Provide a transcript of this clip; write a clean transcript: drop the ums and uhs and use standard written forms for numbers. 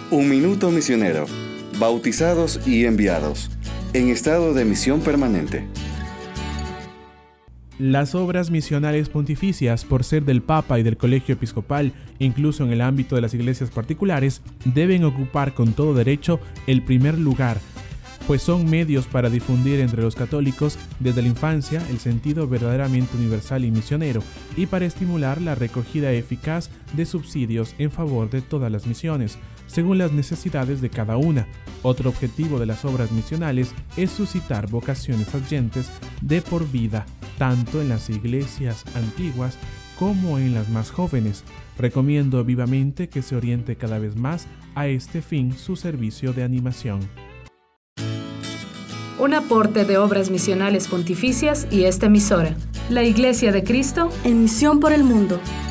Un minuto misionero. Bautizados y enviados. En estado de misión permanente. Las obras misionales pontificias, por ser del Papa y del Colegio Episcopal, incluso en el ámbito de las iglesias particulares, deben ocupar con todo derecho el primer lugar, pues son medios para difundir entre los católicos desde la infancia el sentido verdaderamente universal y misionero, y para estimular la recogida eficaz de subsidios en favor de todas las misiones, según las necesidades de cada una. Otro objetivo de las obras misionales es suscitar vocaciones adyentes de por vida, tanto en las iglesias antiguas como en las más jóvenes. Recomiendo vivamente que se oriente cada vez más a este fin su servicio de animación. Un aporte de Obras Misionales Pontificias y esta emisora, la Iglesia de Cristo, en misión por el mundo.